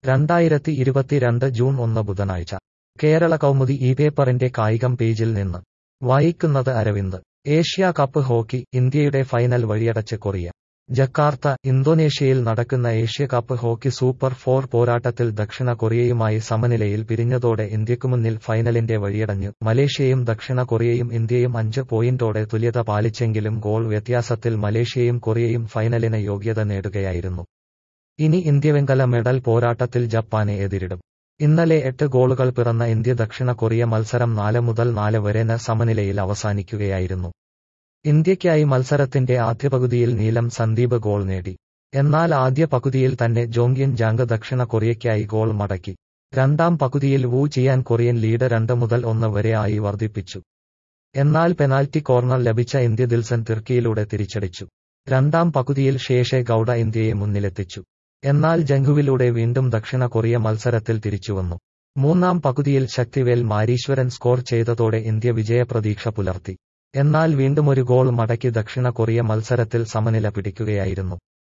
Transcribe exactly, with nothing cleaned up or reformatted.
രണ്ടായിരത്തി ഇരുപത്തിരണ്ട് ജൂൺ ഒന്ന് ബുധനാഴ്ച കേരള കൗമുദി ഈ പേപ്പറിന്റെ കായികം പേജിൽ നിന്ന് വായിക്കുന്നത് അരവിന്ദ്. ഏഷ്യാ കപ്പ് ഹോക്കി, ഇന്ത്യയുടെ ഫൈനൽ വഴിയടച്ച് കൊറിയ. ജക്കാർത്ത, ഇന്തോനേഷ്യയിൽ നടക്കുന്ന Asia cup hockey super four പോരാട്ടത്തിൽ ദക്ഷിണ കൊറിയയുമായി സമനിലയിൽ പിരിഞ്ഞതോടെ ഇന്ത്യക്കുമുന്നിൽ ഫൈനലിന്റെ വഴിയടഞ്ഞു. മലേഷ്യയും ദക്ഷിണ കൊറിയയും ഇന്ത്യയും അഞ്ച് പോയിന്റോടെ തുല്യത പാലിച്ചെങ്കിലും ഗോൾ വ്യത്യാസത്തിൽ മലേഷ്യയും കൊറിയയും ഫൈനലിന് യോഗ്യത നേടുകയായിരുന്നു. ഇനി ഇന്ത്യ വെങ്കല മെഡൽ പോരാട്ടത്തിൽ ജപ്പാനെ എതിരിടും. ഇന്നലെ എട്ട് ഗോളുകൾ പിറന്ന ഇന്ത്യ ദക്ഷിണ കൊറിയ മത്സരം നാല് മുതൽ നാല് വരെ ന സമനിലയിൽ അവസാനിക്കുകയായിരുന്നു. ഇന്ത്യയ്ക്കായി മത്സരത്തിന്റെ ആദ്യ പകുതിയിൽ നീലം സന്ദീപ് ഗോൾ നേടി. എന്നാൽ ആദ്യ പകുതിയിൽ തന്നെ ജോങ്യൻ ജാങ് ദക്ഷിണ കൊറിയയ്ക്കായി ഗോൾ മടക്കി. രണ്ടാം പകുതിയിൽ വൂ ചിയാൻ കൊറിയൻ ലീഡ് രണ്ട് മുതൽ ഒന്ന് വരെ ആയി വർദ്ധിപ്പിച്ചു. എന്നാൽ പെനാൽറ്റി കോർണർ ലഭിച്ച ഇന്ത്യ ദിൽസൻ തിർക്കിയിലൂടെ തിരിച്ചടിച്ചു. രണ്ടാം പകുതിയിൽ ശേഷെ ഗൌഡ ഇന്ത്യയെ മുന്നിലെത്തിച്ചു. എന്നാൽ ജംഗുവിലൂടെ വീണ്ടും ദക്ഷിണ കൊറിയ മത്സരത്തിൽ തിരിച്ചുവന്നു. മൂന്നാം പകുതിയിൽ ശക്തിവേൽ മാരീശ്വരൻ സ്കോർ ചെയ്തതോടെ ഇന്ത്യ വിജയപ്രതീക്ഷ പുലർത്തി. എന്നാൽ വീണ്ടുമൊരു ഗോൾ മടക്കി ദക്ഷിണ കൊറിയ മത്സരത്തിൽ സമനില പിടിക്കുകയായിരുന്നു.